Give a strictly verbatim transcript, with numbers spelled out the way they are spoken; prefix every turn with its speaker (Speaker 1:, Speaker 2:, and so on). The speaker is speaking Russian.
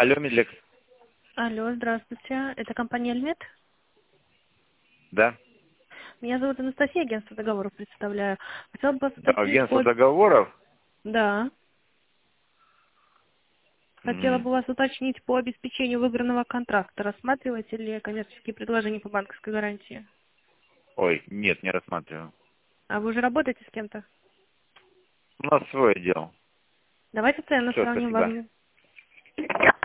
Speaker 1: Алло, Медлекс.
Speaker 2: Алло, здравствуйте. Это компания Альмет?
Speaker 1: Да.
Speaker 2: Меня зовут Анастасия, агентство договоров представляю. Хотела бы вас
Speaker 1: Да,
Speaker 2: уточнить
Speaker 1: агентство
Speaker 2: по...
Speaker 1: договоров?
Speaker 2: Да. Хотела
Speaker 1: М,
Speaker 2: бы вас уточнить по обеспечению выигранного контракта. Рассматриваете ли коммерческие предложения по банковской гарантии?
Speaker 1: Ой, нет, не рассматриваю.
Speaker 2: А вы уже работаете с кем-то?
Speaker 1: У нас свой отдел.
Speaker 2: Давайте цену
Speaker 1: Все,
Speaker 2: сравним
Speaker 1: спасибо.
Speaker 2: вам.